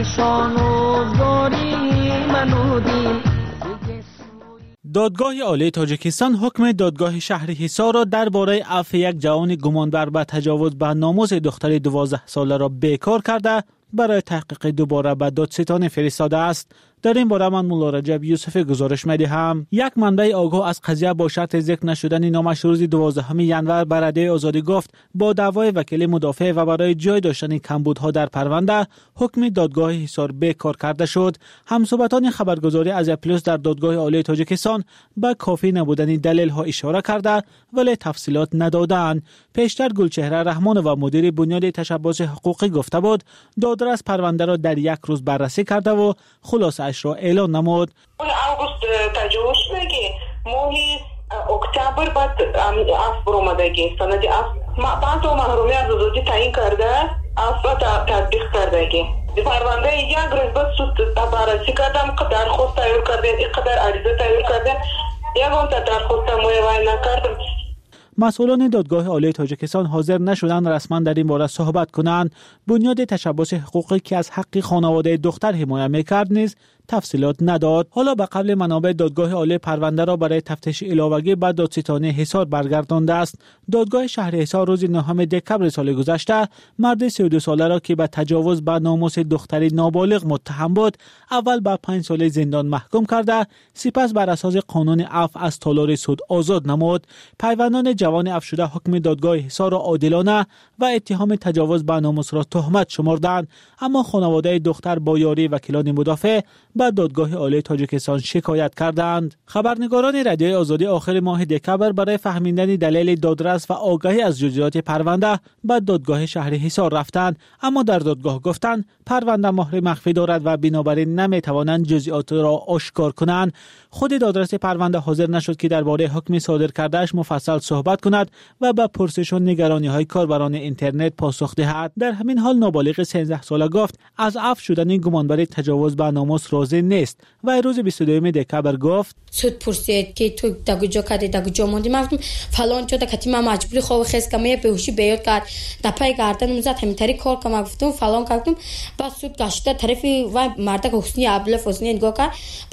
دادگاه عالی تاجیکستان حکم دادگاه شهر حصار را درباره عفو یک جوان گمانبر به تجاوز به ناموس دختر 12 ساله را بیکار کرده برای تحقیق دوباره به دادستان فرستاده است. در این باره من مولا رجب یوسف گزارش می‌دهم. یک منبع آگاه از قضیه با شرط ذکر نشدن نامش روز 12 ژانویه به رده آزادی گفت با دعوای وکیل مدافع و برای جای داشتن کمبودها در پرونده حکم دادگاه حصار بیکار کرده شد. همصحبتان خبرگزاری از پلوس در دادگاه عالی تاجیکستان به کافی نبودن دلیل‌ها اشاره کرده ولی تفصیلات ندادند. پیشتر گلچهره رحمان و مدیر بنیاد تشبث حقوقی گفته بود دادرس پرونده را در یک روز بررسی کرده و خلاصه را اعلان نمود. август تجاوز شدگی ماهی اکتبر بعد عفو برآمدگی سند عفو بعد محرومی از آزادی تعیین کرده عفو تطبیق کردگی پرونده یک روز بعد سود بررسی کردم درخواست تایید کرده اینقدر عریضه تایید کرده یگان درخواست معاینه نکردم. مسئولان دادگاه عالی تاجیکستان حاضر نشدند رسما در این باره صحبت کنند. بنیاد تشبث حقوقی که از حق خانواده دختر حمایت می‌کرد نیز تفصیلات نداد. حالا به قبل منابع دادگاه عالی پرونده را برای تفتیش علاوگی به دادستان حصار برگردانده است. دادگاه شهر حصار روز 9 دکمبر سال گذشته مرد 32 ساله را که به تجاوز به ناموس دختری نابالغ متهم بود اول به 5 سال زندان محکوم کرده سپس بر اساس قانون عفو از تالار سود آزاد نمود. پیوندان جوان عفو شده حکم دادگاه حصار را عادلانه و اتهام تجاوز به ناموس را تهمت شمردند، اما خانواده دختر با یاری وکیلان مدافع به دادگاه عالی تاجیکستان شکایت کردند. خبرنگاران رادیوی آزادی آخر ماه دکمبر برای فهمیدن دلیل دادرس و آگاهی از جزئیات پرونده به دادگاه شهر حصار رفتند، اما در دادگاه گفتند پرونده مهر مخفی دارد و بنابراین نمیتوانند جزئیات را آشکار کنند. خود دادرس پرونده حاضر نشد که درباره حکم صادر کردهش مفصل صحبت کند و به پرسش و نگرانی‌های کاربران اینترنت پاسخ دهد. در همین حال نابالغ 13 ساله گفت از عفو شدن گمانبر تجاوز به ناموس راضی نیست و روز 22 دکمبر گفت سود پرسید که تو دگوجا کردی دگوجا موندی گفتم فلان چه کتی من مجبوری خواب خیس کمی بهوشی بیاد کرد دپای گردن زد همینطوری کار کردم گفتم فلان کردم بعد سود گشته طرفی و مرد حسنی ابله حسنی نگاه کرد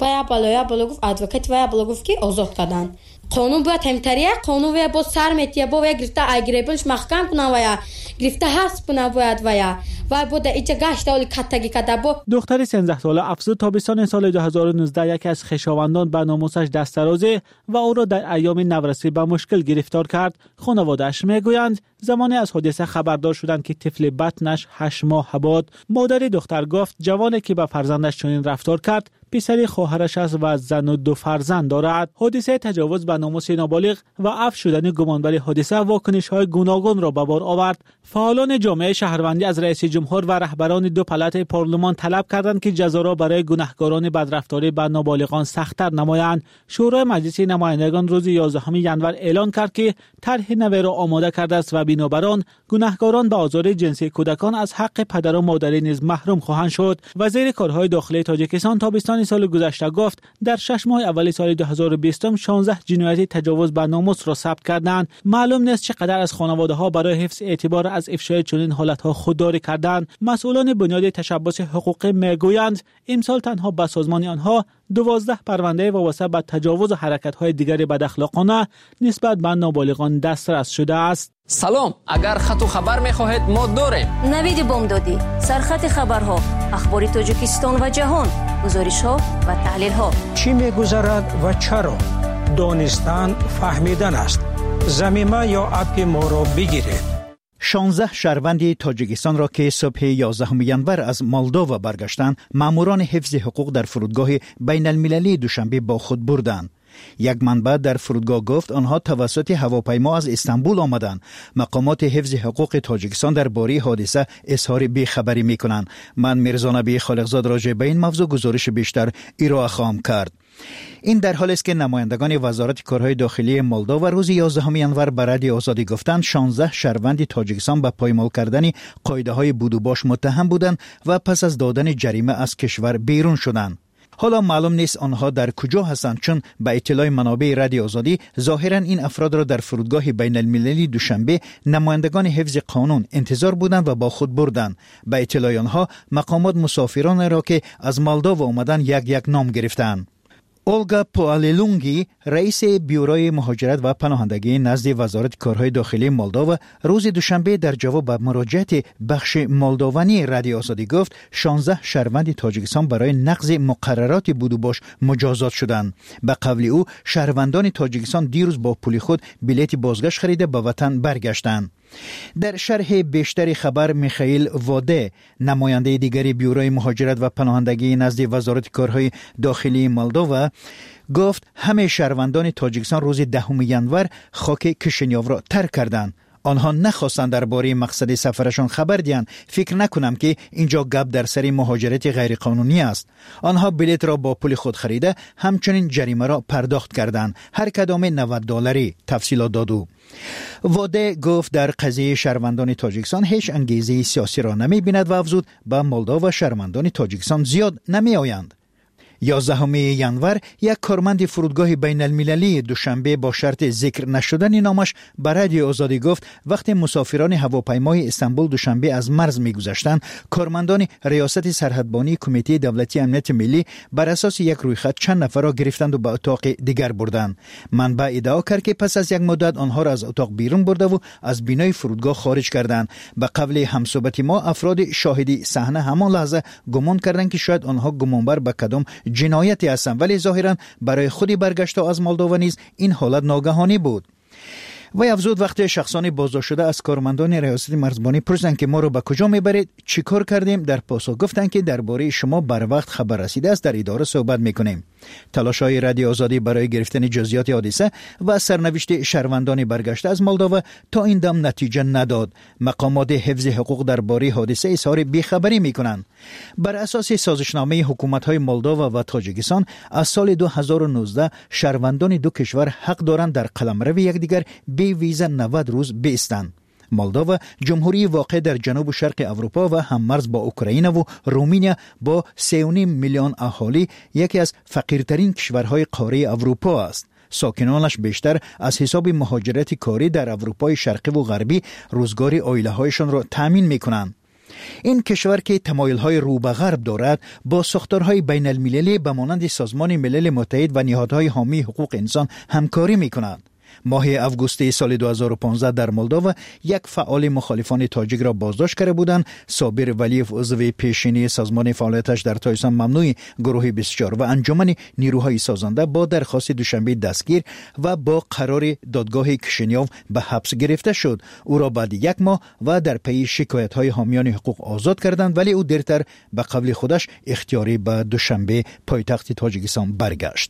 بالا گفت ادوکات و بالا گفت که آزاد کردن قانون باید همینطوریه قانون و با سر میتیه با گرفته اگریبلش محکم کنه و گرفته حذف کنه باید و بود ایچه گشت اولی کتگی کده با دختر 13 ساله افزود تابستان سال 2019 یکی از خویشاوندان به ناموسش دست درازی و او را در ایام نورسی به مشکل گرفتار کرد. خانواده‌اش میگویند زمانی از حادثه خبردار شدند که طفل بطنش 8 ماه بود. مادر دختر گفت جوانی که به فرزندش چنین رفتار کرد پسری خواهرش است و زن و 2 فرزند دارد. حادثه تجاوز به ناموس نابالغ و عفو شدن گمانبر حادثه واکنش‌های گوناگون را به بار آورد. فعالان جامعه شهروندی از رئیس جمهور و رهبران 2 پلات پارلمان طلب کردند که جزا را برای گناهکاران بدرفتاری به نابالغان سخت‌تر نمایند. شورای مجلس نمایندگان روز 11 ژانویه اعلان کرد که طرح نوی را آماده کرده است و بنابر آن گناهکاران به آزار جنسی کودکان از حق پدر و مادری نیز محروم خواهند شد. وزیر کارهای داخلی تاجیکستان تابستان سال گذشته گفت در 6 ماه اول سال 2020 16 جنایت تجاوز به ناموس را ثبت کردند. معلوم نیست چقدر از خانواده‌ها برای حفظ اعتبار از افشای چنین حالت‌ها خودداری کردند. مسئولان بنیاد تشبث حقوقی میگویند امسال تنها به سازمان آنها 12 پرونده وابسته به تجاوز و حرکت‌های دیگر بداخلاقانه نسبت به نابالغان دسترس شده است. سلام، اگر خط و خبر می‌خواهید ما داریم. نوید بامدادی، سرخط خبرها، اخبار تاجیکستان و جهان، گزارش‌ها و تحلیل‌ها. چی می‌گذرد و چرا؟ دانستن فهمیدن است. ضمیمه یا اپ ما را بگیرید. 16 شهروند تاجیکستان را که صبح 11 ژانویه از مولداوا برگشتند، ماموران حفظ حقوق در فرودگاه بین المللی دوشنبه با خود بردند. یک منبع در فرودگاه گفت آنها توسط هواپیما از استانبول آمدند. مقامات حفظ حقوق تاجیکستان درباره حادثه اظهار بیخبری می‌کنند. من میرزا نبی خالقزاد راجع به این موضوع گزارش بیشتر ارائه خواهم کرد. این در حالی است که نمایندگان وزارت کارهای داخلی مولداوا روز 11 ژانویه به رادیو آزادی گفتند 16 شهروند تاجیکستان به پایمال کردن قاعده‌های بود و باش متهم بودند و پس از دادن جریمه از کشور بیرون شدند. حالا معلوم نیست آنها در کجا هستند، چون به اطلاع منابع رادیو آزادی ظاهرا این افراد را در فرودگاه بین المللی دوشنبه نمایندگان حفظ قانون انتظار بودند و با خود بردند. به اطلاع آنها مقامات مسافران را که از مالدو آمدند یک نام گرفتند. اولگا پواللونگی رئیس بیوروی مهاجرت و پناهندگی نزد وزارت کارهای داخلی مولداوا روز دوشنبه در جواب به مراجعت بخش مولداوی رادیو آزادی گفت 16 شهروند تاجیکستان برای نقض مقررات بودوباش مجازات شدند. به قول او شهروندان تاجیکستان دیروز با پول خود بلیط بازگشت خریده به وطن برگشتند. در شرح بیشتر خبر میخائیل واده نماینده دیگری بیوروی مهاجرت و پناهندگی نزد وزارت کارهای داخلی مولداوا گفت همه شهروندان تاجیکستان روز 10 ینور خاک کشینیاو را ترک کردند. آنها نخواستند درباره مقصد سفرشان خبر دهند. فکر نکنم که اینجا گپ در سر مهاجرت غیرقانونی است. آنها بلیط را با پول خود خریده همچنین جریمه را پرداخت کردند. هر کدام $90 تفصیلات داد. واده گفت در قضیه شهروندان تاجیکستان هیچ انگیزه سیاسی را نمی بیند و افزود به مولداوا شهروندان تاجیکستان زیاد نمی آیند. 11 ینور یک کارمند فرودگاه بین المللی دوشنبه با شرط ذکر نشدن نامش به رادیو آزادی گفت وقتی مسافران هواپیمای استانبول دوشنبه از مرز می‌گذشتند، کارمندان ریاست سرحدبانی کمیته دولتی امنیت ملی بر اساس یک رویخط چند نفر را گرفتند و به اتاق دیگر بردند. منبع ادعا کرد که پس از یک مدت آنها را از اتاق بیرون برده و از بینای فرودگاه خارج کردند. به قول همصحبت ما افراد شاهدی صحنه همان لحظه گمان کردند که شاید آنها گمانبر به کدام جنایتی هستند، ولی ظاهرا برای خودی برگشت از مولداوا نیز این حالت ناگهانی بود. و افزود وقتی شخصان بازداشت شده از کارمندان ریاست مرزبانی پرسیدند که ما رو به کجا میبرید، چیکار کردیم، در پاسخ گفتند که درباره شما بر وقت خبر رسیده است، در اداره صحبت میکنیم. تلاش‌های رادیو آزادی برای گرفتن جزئیات حادثه و سرنوشت شهروندان برگشته از مولداوا تا این دم نتیجه نداد. مقامات حفظ حقوق درباره حادثه اظهار بیخبری میکنند. بر اساس سازشنامه حکومت‌های مولداوا و تاجیکستان از سال 2019 شهروندان دو کشور حق دارند در قلمرو یکدیگر بی ویزا 90 روز بایستند. مولداوا جمهوری واقع در جنوب شرق اروپا و هممرز با اوکراین و رومانیا با 3.5 میلیون اهالی یکی از فقیرترین کشورهای قاره اروپا است. ساکنانش بیشتر از حساب مهاجرت کاری در اروپای شرقی و غربی روزگار عائله‌هایشان را تامین می‌کنند. این کشور که تمایل‌های رو به غرب دارد با ساختارهای بین المللی به مانند سازمان ملل متحد و نهادهای حامی حقوق انسان همکاری می‌کند. ماه اوگوست سال 2015 در مولداوا یک فعال مخالفان تاجیک را بازداشت کرده بودند. صابر ولیف عضو پیشینی سازمان فعالیتش در تاجیکستان ممنوع گروه 24 و انجمن نیروهای سازنده با درخواست دوشنبه دستگیر و با قرار دادگاه کشینیاو به حبس گرفته شد. او را بعد یک ماه و در پی شکایت‌های حامیان حقوق آزاد کردند، ولی او دیرتر به قول خودش اختیاری به دوشنبه پایتخت تاجیکستان برگشت.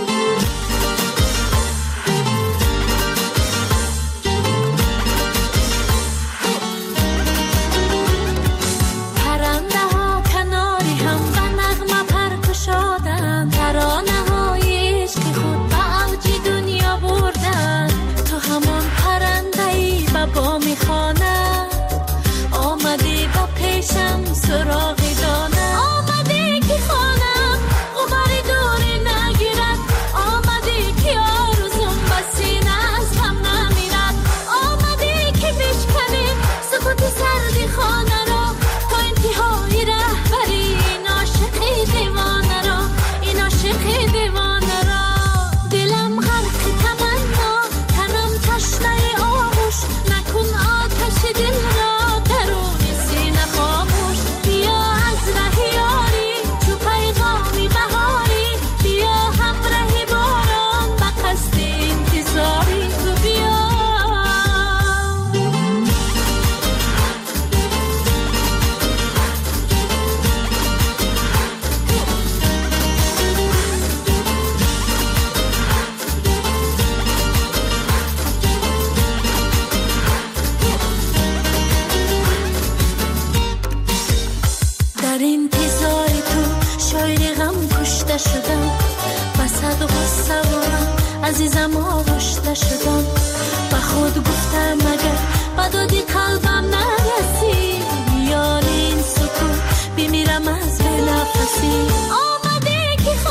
عزیزم آغشته شدم و خود گفتم اگر با دادی قلبم نرسی میان این سکوت بمیرم از به نفسی. آمده که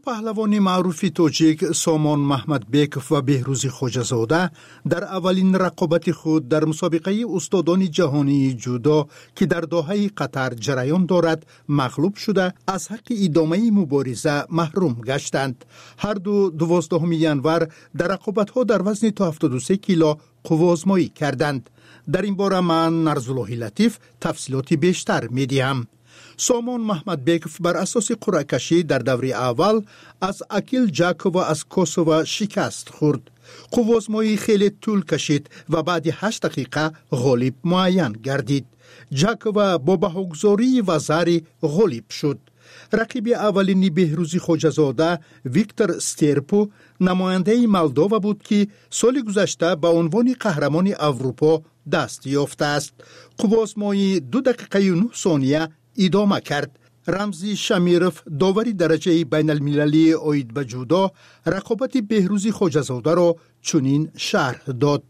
پهلوان معروف تاجیک سامان محمد بیک و بهروز خوجزاده در اولین رقابت خود در مسابقه استادان جهانی جودو که در دوحه قطر جریان دارد مغلوب شده از حق ادامه مبارزه محروم گشتند. هر دو 12 ینور در رقابت‌ها در وزن تا 73 کیلو قوازمایی کردند. در این باره من نرزالله لطیف تفصیلاتی بیشتر می‌دهم. سامان محمد بیکف بر اساس قرعه کشی در دوره اول از اکیل جاکووا از کوسوو شکست خورد. قوازمایی خیلی طول کشید و بعد 8 دقیقه غالب معین گردید. جاکووا با بهاگذاری و زاری غالب شد. رقیب اولینی بهروز خوجزاده ویکتور ستیرپو نماینده مولدووا بود که سال گذشته به عنوان قهرمان اروپا دست یافته است. قوازمایی 2 دقیقه و 9 ثانیه ادامه کرد. رمزی شمیروف داوری درجه بین المللی اید به جودو رقابت بهروز خوجزاده را چنین شرح داد.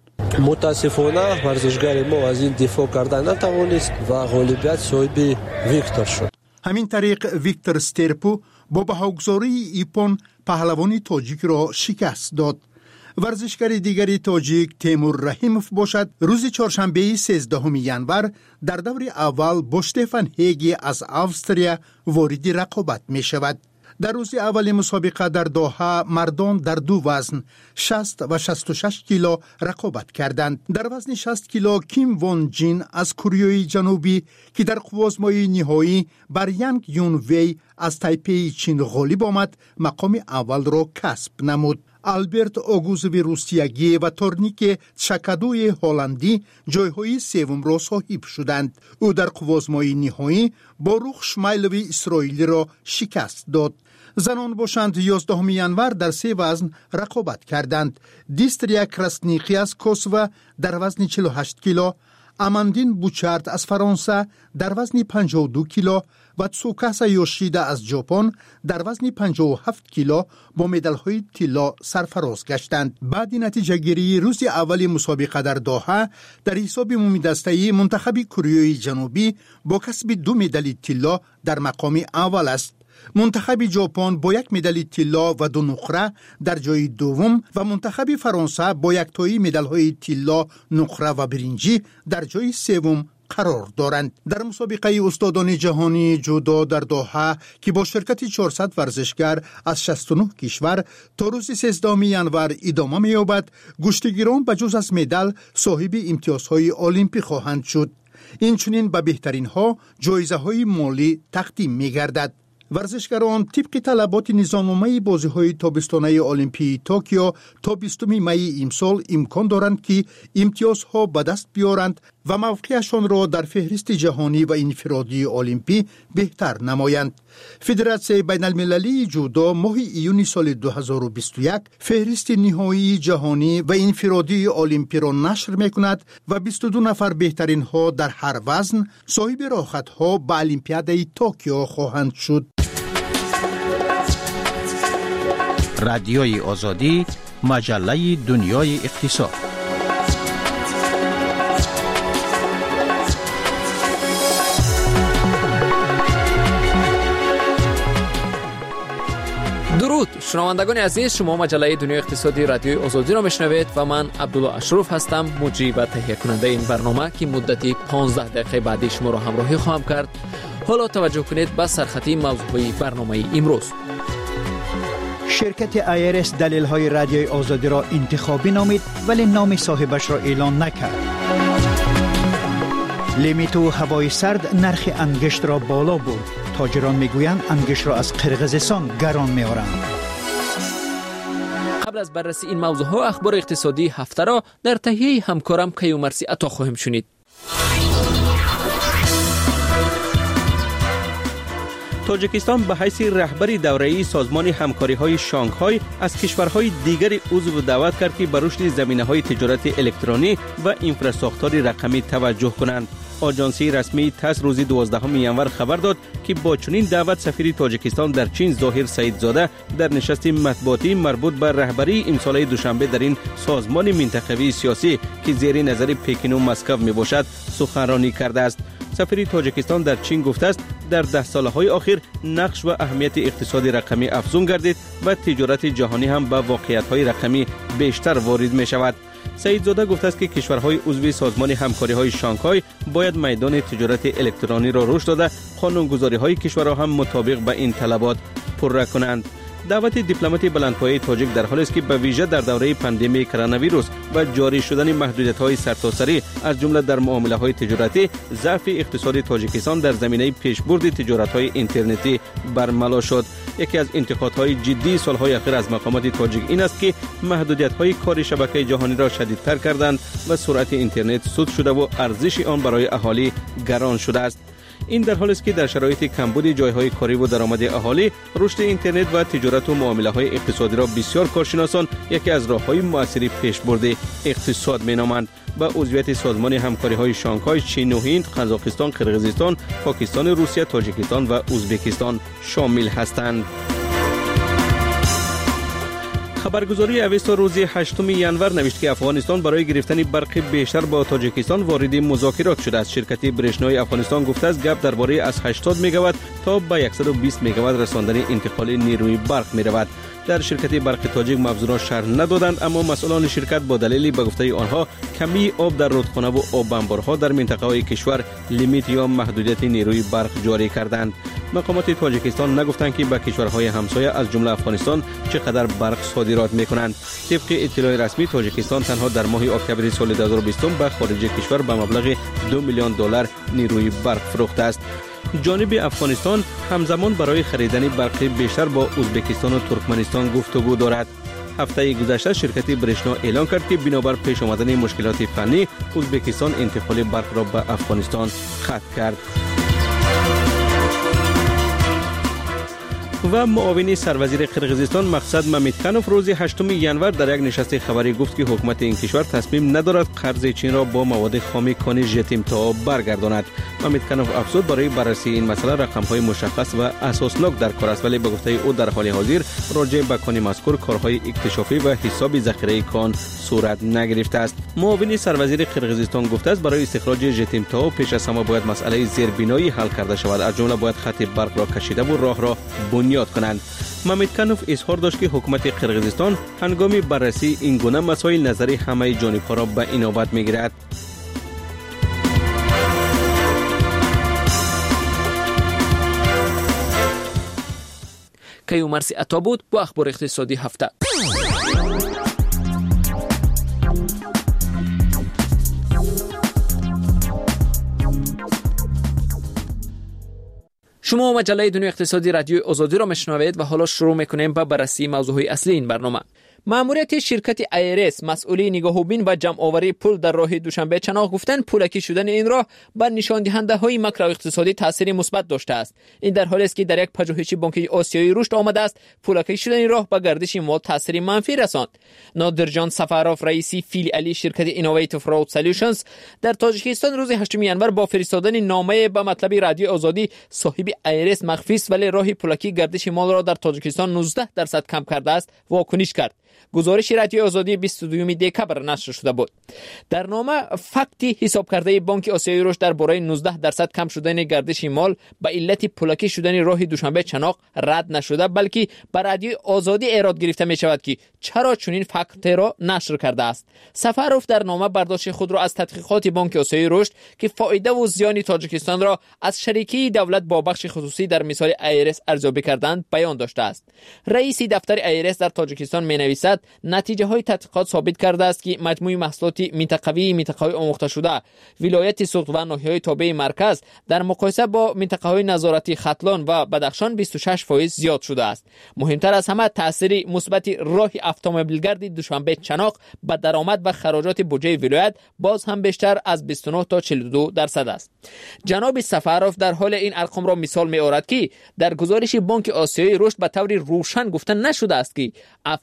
متاسفانه ورزشکار ما از این دفاع کردن نتوانست و غالبیت صاحب ویکتور شد. همین طریق ویکتور ستیرپو با بهاگذاری ایپون پهلوان تاجیک را شکست داد. ورزشکار دیگری تاجیک تیمور رحیموف باشد روز چهارشنبه 13 ینور در دور اول با شتفان هیگی از استرالیا وارد رقابت می شود. در روز اول مسابقه در دوحه مردان در 2 وزن 60 و 66 کیلو رقابت کردند. در وزن 60 کیلو کیم وون جین از کره جنوبی که در قوازمای نهایی بر یانگ یون وی از تایپی چین غالب آمد مقام اول را کسب نمود. آلبرت اوگوزوی روسیایی و تورنیک چکادوی هلندی جایهای سوم را صاحب شدند. او در قوازمای نهایی با روخ شمایلوی اسرائیلی را شکست داد. زنان باشند 11 ینور در 3 وزن رقابت کردند. دیستریا کراسنیقی از کوسوو در وزن 48 کیلو، اماندین بوچارد از فرانسه در وزن 52 کیلو و تسوکاسا یوشیدا از ژاپن در وزن 57 کیلو با مدال‌های طلا سرفراز گشتند. بعد نتیجه گیری روز اول مسابقه در دوحه در حساب عمومی دسته‌ای منتخب کره جنوبی با کسب 2 مدال طلا در مقام اول است. منتخب ژاپن با 1 مدال طلا و 2 نقره در جای دوم و منتخب فرانسه با 1 تایی مدال‌های طلا، نقره و برنجی در جای سوم قرار دارند. در مسابقه استادان جهانی جودو در دوحه که با شرکت 400 ورزشکار از 69 کشور تا روز 13 ینور ادامه می‌یابد، گشتگیران بجز از مدال صاحب امتیازهای المپیک خواهند شد. این چنین به بهترین ها جایزه‌های مالی تقدیم می‌گردد. ورزشکاران طبق طلبات نظامنامه بازی‌های تابستانه المپیک توکیو تا 20 می امسال امکان دارند که امتیازها به دست بیارند و موقعشان را در فهرست جهانی و انفرادی المپیک بهتر نمایند. فدراسیون بین المللی جودو ماه ایون سال 2021 فهرست نهایی جهانی و انفرادی المپیک را نشر می‌کند و 22 نفر بهترین ها در هر وزن صاحب راحت‌ها به المپیاد توکیو خواهند شد. رادیوی آزادی، مجله دنیای اقتصاد. درود شنوندگان عزیز، شما مجله دنیای اقتصادی رادیوی آزادی را میشنوید و من عبدالله اشرف هستم، مجری و تهیه کننده این برنامه که مدتی 15 دقیقه بعدی شما را همراهی خواهم کرد. حالا توجه کنید به سرخطی موضوعی برنامه امروز. شرکت آیرس دلیل‌های رادیوی آزادی را انتخابی نامید ولی نام صاحبش را اعلان نکرد. لیمیت و هوای سرد نرخ انگشت را بالا برد. تاجران میگویند انگشت را از قرقیزستان گران می‌آورند. قبل از بررسی این موضوعها اخبار اقتصادی هفته را در تهیه همکارم کیومرسی عطا خواهیم شنید. تاجیکستان به حیث رهبری دوره‌ای سازمان همکاری‌های شانگهای از کشورهای دیگر عضو دعوت کرد که به رشد زمینه‌های تجارت الکترونی و انفراستراکچور رقمی توجه کنند. آژانسی رسمی تاس روز 12 ینور خبر داد که با چنین دعوت سفیر تاجیکستان در چین ظاهر سعیدزاده در نشست مطبوعاتی مربوط به رهبری امسال دوشنبه در این سازمان منطقوی سیاسی که زیر نظر پکین و مسکو میباشد سخنرانی کرده است. سفیر تاجیکستان در چین گفته است در 10 سالهای اخیر نقش و اهمیت اقتصاد رقمی افزون گردید و تجارت جهانی هم به واقعیت‌های رقمی بیشتر وارد می‌شود. سعیدزاده گفته است که کشورهای عضو سازمان همکاری‌های شانگهای باید میدان تجارت الکترونی را رشد داده، قانونگذاری‌های کشورها هم مطابق به این طلبات پررو کنند. دعوت دیپلمات بلندپایه تاجیک در حالی است که به ویژه در دوره پاندمی کرونا ویروس و جاری شدن محدودیت‌های سرتاسری از جمله در معامله‌های تجارتی، ضعف اقتصاد تاجیکستان در زمینه پیشبرد تجارت‌های اینترنتی برملا شد. یکی از انتقادهای جدی سالهای اخیر از مقامات تاجیک این است که محدودیت‌های کار شبکه جهانی را شدیدتر کردند و سرعت اینترنت سود شده و ارزش آن برای اهالی گران شده است. این در حالی است که در شرایط کمبود جایهای کاری و درآمد اهالی، رشد اینترنت و تجارت و معامله‌های اقتصادی را بسیار کارشناسان یکی از راه‌های مؤثر پیشبرد اقتصاد می‌نامند. با عضویت سازمان همکاری‌های شانگهای چین و هند، قزاقستان، قرقیزستان، پاکستان، روسیه، تاجیکستان و ازبکستان شامل هستند. خبرگزاری اوستا روز 8 ینور نوشت که افغانستان برای گرفتن برق بیشتر با تاجیکستان وارد مذاکرات شده است. شرکت برشنای افغانستان گفته است گپ درباره از 80 مگاوات تا به 120 مگاوات رساندن انتقال نیروی برق می رود. در شرکت برق تاجیک مبذوران شرح ندادند، اما مسئولان شرکت با دلیل به گفته آنها کمی آب در رودخانه و آب انبارها در منطقه‌های کشور لیمیت یا محدودیت نیروی برق جاری کردند. مقامات تاجیکستان نگفتند که به کشورهای همسایه از جمله افغانستان چقدر برق صادرات می‌کنند. طبق اطلاع رسمی تاجیکستان تنها در ماه اکتبر سال 2020 به خارج کشور به مبلغ $2 میلیون نیروی برق فروخته است. جانب افغانستان همزمان برای خریدن برق بیشتر با ازبکستان و ترکمنستان گفتگو دارد. هفته گذشته شرکت برشنا اعلام کرد که بنابر پیش آمدن مشکلات فنی، ازبکستان انتقال برق را به افغانستان قطع کرد. و معاون سروزیر قرقیزستان مقصد مامیتکانوف روز 8 ینور در یک نشست خبری گفت که حکومت این کشور تصمیم ندارد قرض چین را با مواد خام کان ژتیمتا برگرداند. مامیتکانوف افزود برای بررسی این مسئله رقم‌های مشخص و اساسناک در کار است، ولی به گفته او در حال حاضر راجع به کان مذکور کارهای اکتشافی و حساب ذخیره کان صورت نگرفته است. معاون سروزیر قرقیزستان گفته است برای استخراج ژتیمتا پیش از همه باید مسئله زیربنایی حل کرده شود، از جمله باید خط برق را کشیده و راه را بنیاد کنند. مامیتکانوف اظهار داشت که حکومت قرقیزستان هنگام بررسی این گونه مسائل نظر همه جانب‌ها را به اینابت می‌گیرد. کیومرسی عطا بود با اخبار اقتصادی هفته. شما مجله دنیای اقتصادی رادیو آزادی را میشنوید و حالا شروع میکنیم با بررسی موضوعی اصلی این برنامه. ماموریت شرکت ایرس مسئولی نگاهوبین و جمع آوری پول در راه دوشنبه چناق گفتند پولکی شدن این راه بر نشان دهنده های ماکرو اقتصادی تاثیر مثبت داشته است. این در حالی است که در یک پژوهش بانک آسیایی رشد آمده است پولکی شدن این راه به گردش مال تاثیر منفی رساند. نادرجان سفاروف رئیسی فیلیالی شرکت اینوویتیو فراود سولوشنز در تاجیکستان روز 8 ینور با فرستادن نامه به مطلب رادیو آزادی صاحب ایرس مخفی است ولی راه پولکی گردش مال را در تاجیکستان 19% کم کرده است واکنش کرد. گزارش رادیو آزادی 22 دکبر نشر شده بود. در نامه فکتی حساب کرده بانک آسیایی رشد درباره 19% کم شدن گردش مال به علت پولکی شدن راه دوشنبه چناق رد نشده، بلکه بر رادیو آزادی ایراد گرفته می شود که چرا چنین فکت را نشر کرده است. سفاروف در نامه برداشت خود را از تحقیقات بانک آسیایی رشد که فایده و زیان تاجیکستان را از شریکی دولت با بخش خصوصی در مثال ایرس ارزیابی کردند بیان داشته است. رئیس دفتر ایرس در تاجیکستان می نویسد نتیجه های تحقیقات ثابت کرده است که مجموع محصولات منطقه‌ای آموخته شده ولایت سوخت و ناحیه‌های تابع مرکز در مقایسه با منطقه‌های نظارتی ختلان و بدخشان 26% زیاد شده است. مهمتر از همه تاثیر مثبت راه اتومبیلگرد دوشنبه چناق به درآمد و خراجات بودجه ولایت باز هم بیشتر از 29 تا 42% است. جناب سفاروف در حال این ارقام را مثال می‌آورد که در گزارش بانک آسیایی رشد به طور روشن گفته نشده است که افزایش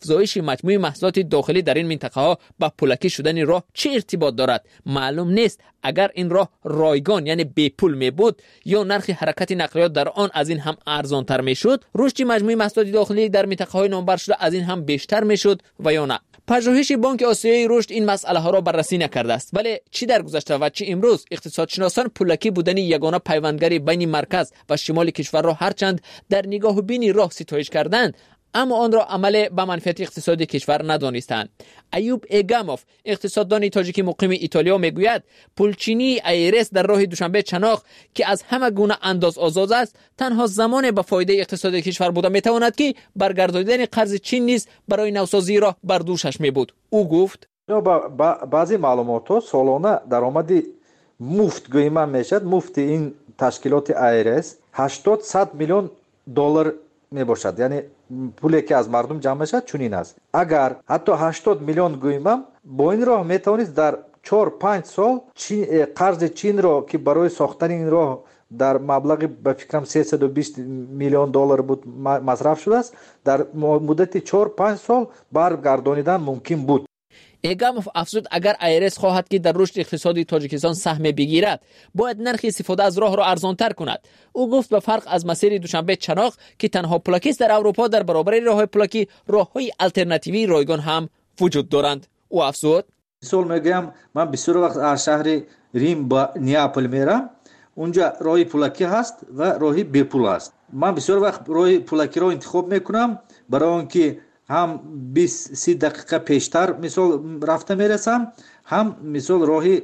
مجموعه محصولات داخلی در این منطقه ها با پولکی شدن راه چه ارتباط دارد معلوم نیست. اگر این راه رایگان یعنی بی پول می بود یا نرخ حرکت نقلیات در آن از این هم ارزان تر می شد، رشد مجموعه محصولات داخلی در منطقه های نامبر شده از این هم بیشتر می شد و یا نه. پژوهش بانک آسیایی رشد این مسئله ها را بررسی نکرده است، ولی چی در گذشته و چی امروز اقتصادشناسان پولکی بودن یگانه پیوندگری بین مرکز و شمال کشور را هرچند در نگاه بین راه ستایش کردند، اما آن را عمل به منفعت اقتصادی کشور ندانستند. ایوب ایگاموف اقتصاددان تاجیکی مقیم ایتالیا میگوید پولچینی ایرس در راه دوشنبه چناق که از همه گونه انداز آزاد است، تنها زمان به فایده اقتصادی کشور بوده میتواند که برگرداندن قرض چین نیز برای نوسازی را بر دوشش میبود. او گفت بعضی معلومات سالانه درآمدی مفت گویما میشد. مفت این تشکیلات ایرس 800 میلیون دلار میباشد، یعنی پولی که از مردم جمع شد چنین است. اگر حتی 80 میلیون گویمم با این راه میتوانست در 4-5 سال قرض چین را که برای ساختن این راه در مبلغ به فکرم 320 میلیون دلار بود مصرف شده است، در مدت 4-5 سال برگردانیدن ممکن بود. ایگاموف افزود اگر ایرس خواهد که در رشد اقتصادی تاجیکستان سهم بگیرد باید نرخ استفاده از راه را ارزانتر کند. او گفت به فرق از مسیر دوشنبه چناق که تنها پلاکی است در اروپا، در برابر راههای پلاکی راههای الटरनेटिव्ی رایگان هم وجود دارند. او افزود مثال میگم من بسیار وقت از شهر ریم با نیاپل میرم، اونجا راه پلاکی هست و راه بی پول است. من بسیار وقت راه پلاکی را انتخاب میکنم برای اینکه هم 20-30 دقیقه پیشتر مثال رفته میرسم، هم مثال راهی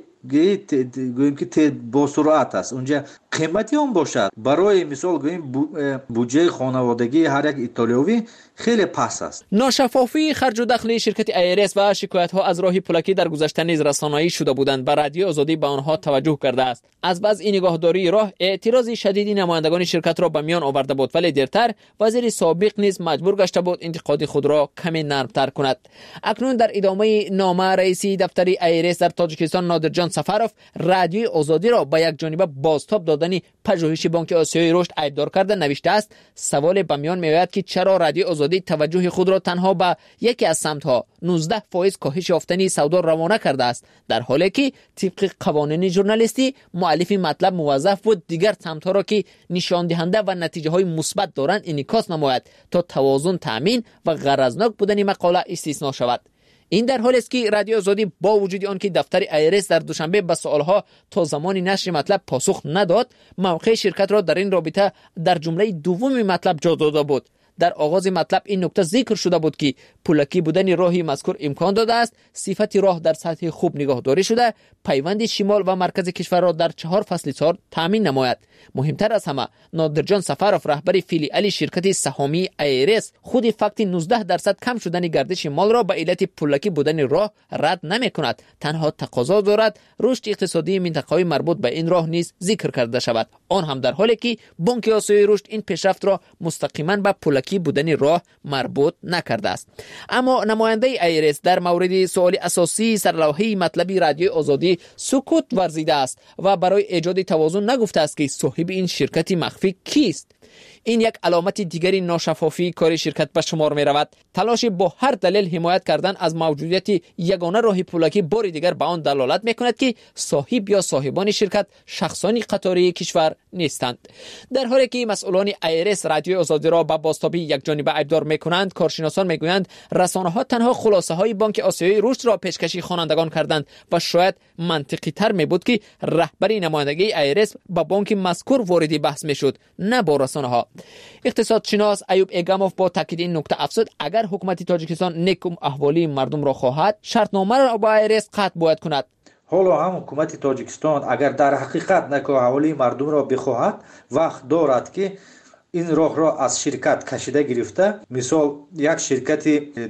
گوییم که با سرعت است، اونجا قیمتی هم باشد برای مثال گوییم بودجه خانوادگی هر یک ایتالیایی خیلی پس است. ناشفافی خرج و دخل شرکت ایرس و شکایت ها از راه پلاکی در گذشته نیز رسانه‌ای شده بودند. بر رادیو آزادی به آنها توجه کرده است. از بعض این نگاهداری راه اعتراض شدیدی نمایندگان شرکت را به میان آورده بود، ولی دیرتر وزیر سابق نیز مجبور گشته بود انتقاد خود را کمی نرمتر کند. اکنون در ادامه نامه رئیس دفتر ایرس در تاجیکستان نادرجان سفروف رادیو آزادی را به یک جانبه بازتاب دادن پژوهش بانک آسیایی رشد ایبدار کرده نوشته است سوال به میان میآید که چرا رادیو آزادی توجه خود را تنها به یکی از سمت‌ها 19% کاهش یافتنی سودا روانه کرده است، در حالی که طبق قوانین ژورنالیستی مؤلف مطلب موظف بود دیگر سمت‌ها را که نشان دهنده و نتیجه‌های مثبت دارند انعکاس نماید تا توازن تامین و غرضناک بودن مقاله استثنا شود. این در حالی است که رادیو آزادی با وجود آن که دفتر ایرس در دوشنبه به سوالها تا زمان نشر مطلب پاسخ نداد، موقع شرکت را در این رابطه در جمله دوم مطلب جا داده بود. در آغاز مطلب این نکته ذکر شده بود که پولکی بودن راهی مذکور امکان داده است صفت راه در سطح خوب نگهداری شده، پیوند شمال و مرکز کشور را در 4 فصل سال تامین نماید. مهمتر از همه نادرجان سفروف رهبر فیلیال شرکت سهامی ایرس خود فقط 19% کم شدن گردش مال را به علت پولکی بودن راه رد نمی کند، تنها تقاضا دارد رشد اقتصادی منطقه‌های مربوط به این راه نیز ذکر کرده شود، آن هم در حالی که بانک آسیایی رشد این پیشرفت را مستقیما به پولکی بودن راه مربوط نکرده است. اما نماینده ایرس در مورد سوال اساسی سرلوحه مطلبی رادیو آزادی سکوت ورزیده است و برای ایجاد توازن نگفته است که صاحب این شرکت مخفی کیست. این یک علامت دیگری ناشفافی کار شرکت به شمار می رود. تلاش با هر دلیل حمایت کردن از موجودیت یگانه راه پولکی بار دیگر به آن دلالت می کند که صاحب یا صاحبان شرکت شخصانی قطاری کشور نیستند. در حالی که مسئولان ایرس رادیو آزادی را به بازتابی یک جانبه ایبدار می کنند، کارشناسان می گویند رسانه ها تنها خلاصه های بانک آسیایی رشد را پیشکشی خوانندگان کردند و شاید منطقی تر می بود که رهبری نمایندگی ایرس با بانک مذکور وارد بحث می شد، نه با رسانه ها. اقتصادشناس ایوب ایگاموف با تاکید این نکته افزود اگر حکومت تاجیکستان نیکم احوالی مردم را خواهد شرطنامه را با ایرس قطع باید کند. حالا هم حکومت تاجیکستان اگر در حقیقت نیکم احوالی مردم را بخواهد وقت دارد که این راه را از شرکت کشیده گرفته، مثال یک شرکت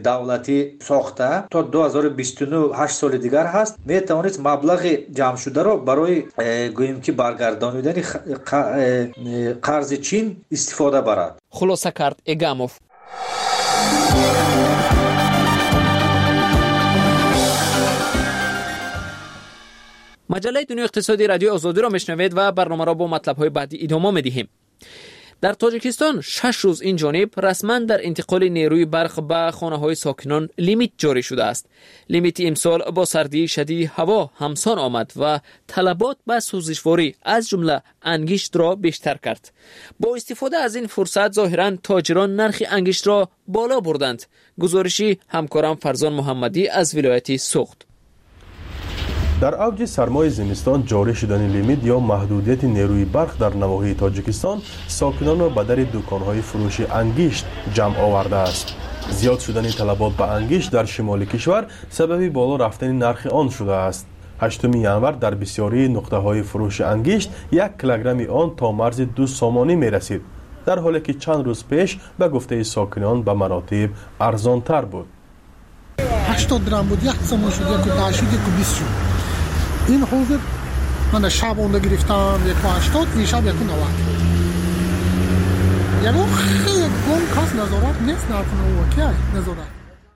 دولتی ساخته تا 2029 8 سال دیگر هست می توانست مبلغ جمع شده را برای گوییم که برگردانیدن قرض چین استفاده برد. خلاصه کرد ایگاموف. مجله دنیا اقتصادی رادیو آزادی را میشنوید و برنامه را با مطلب‌های بعدی ادامه می‌دهیم. در تاجیکستان 6 روز این جانب رسما در انتقال نیروی برق به خانه‌های ساکنان لیمیت جاری شده است. لیمیت امسال با سردی شدید هوا همسان آمد و طلبات به سوزشواری از جمله انگشت را بیشتر کرد. با استفاده از این فرصت ظاهراً تاجران نرخ انگشت را بالا بردند. گزارشی همکارم فرزان محمدی از ولایت سوخت. در اوج سرمای زمستان جاری شدن لیمیت یا محدودیت نیروی برق در نواحی تاجیکستان ساکنان را به در دکان‌های فروش انگشت جمع آورده است. زیاد شدن طلبات به انگشت در شمال کشور سبب بالا رفتن نرخ آن شده است. 8 ینور در بسیاری نقطه‌های فروش انگشت 1 کیلوگرم آن تا مرز 2 سامانی می‌رسید، در حالی که چند روز پیش به گفته ساکنان به مراتب ارزان‌تر بود. 80 درم بود، 1 سامان شد، 1 شد، 20 شد. این حوض من شب اونده گرفتم 180، این شب 190. یعنی خیلی گم کاس نظارت نیست نکنه و که نظارت.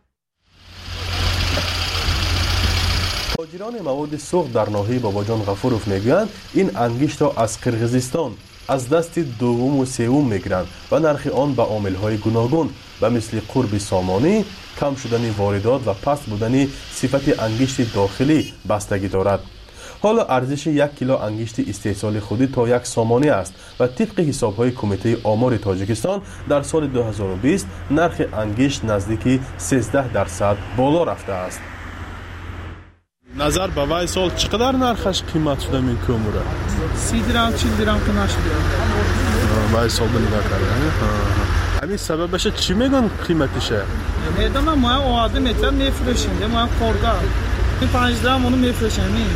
تاجران مواد سوخت در ناحیه باباجان غفوروف میگویند این انگشت را از قرغیزستان از دست دوم و سوم میگیرند و نرخ آن به عامل‌های گوناگون و مثل قرب سامانی، کم شدن واردات و پست بودن صفت انگشت داخلی بستگی دارد. حالا ارزش 1 کیلو انگشت استحصال خودی تا 1 سامانی است و طبق حساب‌های کمیته آمار تاجیکستان در سال 2020 نرخ انگشت نزدیک 13% بالا رفته است. نظر به وای سال چقدر نرخش قیمت شده این کوموره؟ 30 درم 40 درم که نشده. وای سال نگاه کردن. همین سببش چی میگن قیمتشه؟ میدونم ما آدم میتونم میفروشیم، ما کارگاه 5 درم اونو میفروشیم.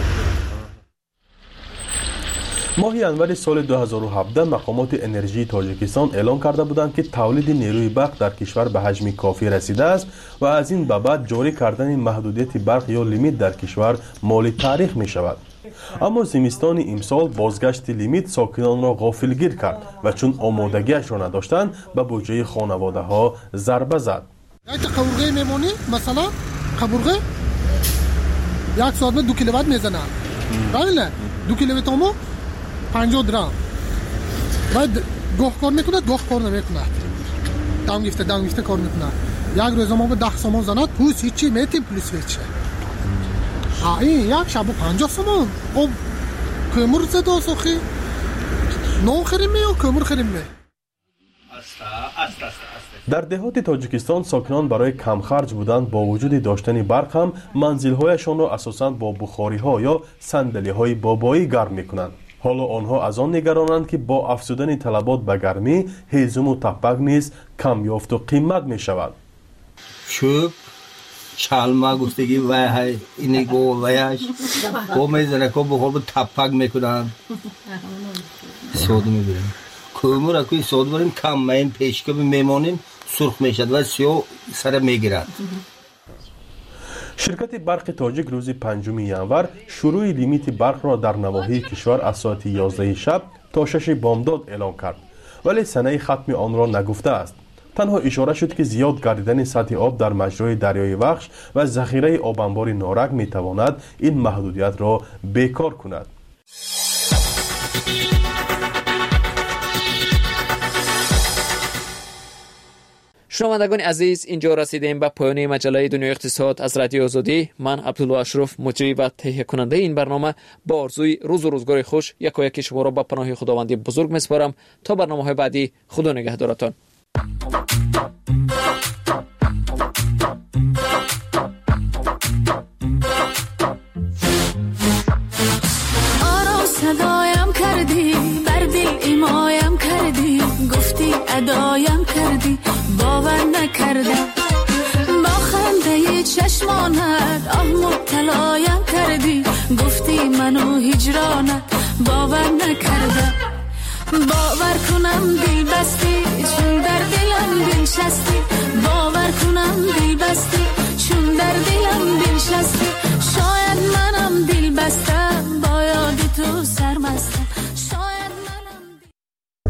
ماه ینور سال 2017 مقامات انرژی تاجیکستان اعلام کرده بودند که تولید نیروی برق در کشور به حجم کافی رسیده است و از این به بعد جاری کردن محدودیت برق یا لیمیت در کشور مال تاریخ می شود. اما زمستان امسال بازگشت لیمیت ساکنان را غافلگیر کرد و چون آمادگیش را نداشتند به بودجه خانواده ها ضربه زد. یک قبرغه میمونی مثلا قبرغه 1 ساعت 2 کیلووات میزنه. بله 2 کیلووات ما 50 درم. بعد گوه کار میکنه، گوه کار نمیکنه. دام گفته کار میکنه. یک روز ما به 10 سامان زند پوس هیچی میتیم پلیس ویچه. این یک شب 50 سامان. خب کمر زد سوخی. نو خریم یا کمر خریم می. در دهات تاجیکستان ساکنان برای کم خرج بودن با وجود داشتن برق هم منزل‌هایشان را اساساً با بخاری‌ها یا صندلی‌های بابایی گرم می‌کنند. حالا آنها از آن نگرانند که با افزودن طلبات به گرمی هیزم و تپک نیز کم یافت و قیمت می‌شود. چوب چالما گفتگی وای اینی گو وایش کو میزنه کو بخور به تپک میکنن سود میبریم کومو را کوی سود بریم کم مایم پیشکه میمونیم سرخ میشد و سیو سر میگیرد. شرکت برق تاجیک روز 5 ینور شروع لیمیت برق را در نواحی کشور از ساعت 11 شب تا 6 بامداد اعلام کرد، ولی سنه ختم آن را نگفته است. تنها اشاره شد که زیاد گردیدن سطح آب در مجرای دریای وخش و ذخیره آب انبار نارک می تواند این محدودیت را بیکار کند. شنوندگان عزیز، اینجا رسیدیم به پایان مجله دنیای اقتصاد از رادیو آزادی. من عبدالله اشرف مجری و تهیه کننده این برنامه با آرزوی روز و روزگار خوش یکایک شما را به پناه خداوند بزرگ میسپارم. تا برنامه‌های بعدی، خدا نگهدارتان. آرام صدایم کردی، بر دل ایمایم کردی، گفتی ادایم کردی، باور نکردم. با خنده چشمانت آه مبتلایم کردی، گفتی منو هجرانت باور نکردم. باور کنم دل بستی چون در دلم بنشستی، باور کنم دل بستی چون در دلم بنشستی. شاید منم دل بستم با یاد تو سرمستم.